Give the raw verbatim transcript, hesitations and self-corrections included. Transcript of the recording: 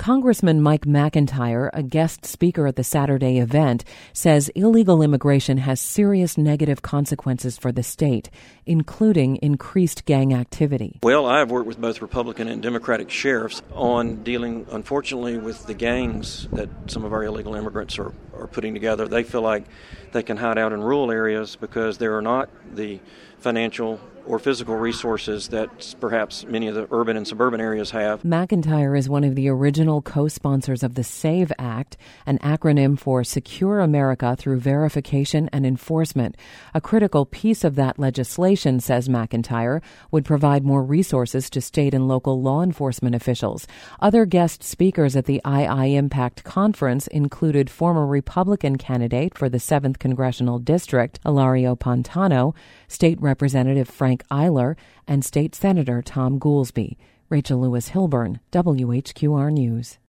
Congressman Mike McIntyre, a guest speaker at the Saturday event, says illegal immigration has serious negative consequences for the state, including increased gang activity. Well, I've worked with both Republican and Democratic sheriffs on dealing, unfortunately, with the gangs that some of our illegal immigrants are, are putting together. They feel like they can hide out in rural areas because there are not the financial or physical resources that perhaps many of the urban and suburban areas have. McIntyre is one of the original co-sponsors of the SAVE Act, an acronym for Secure America Through Verification and Enforcement. A critical piece of that legislation, says McIntyre, would provide more resources to state and local law enforcement officials. Other guest speakers at the I I Impact Conference included former Republican candidate for the seventh Congressional District, Ilario Pantano, State Representative Frank Eiler, and State Senator Tom Goolsbee. Rachel Lewis Hilburn, W H Q R News.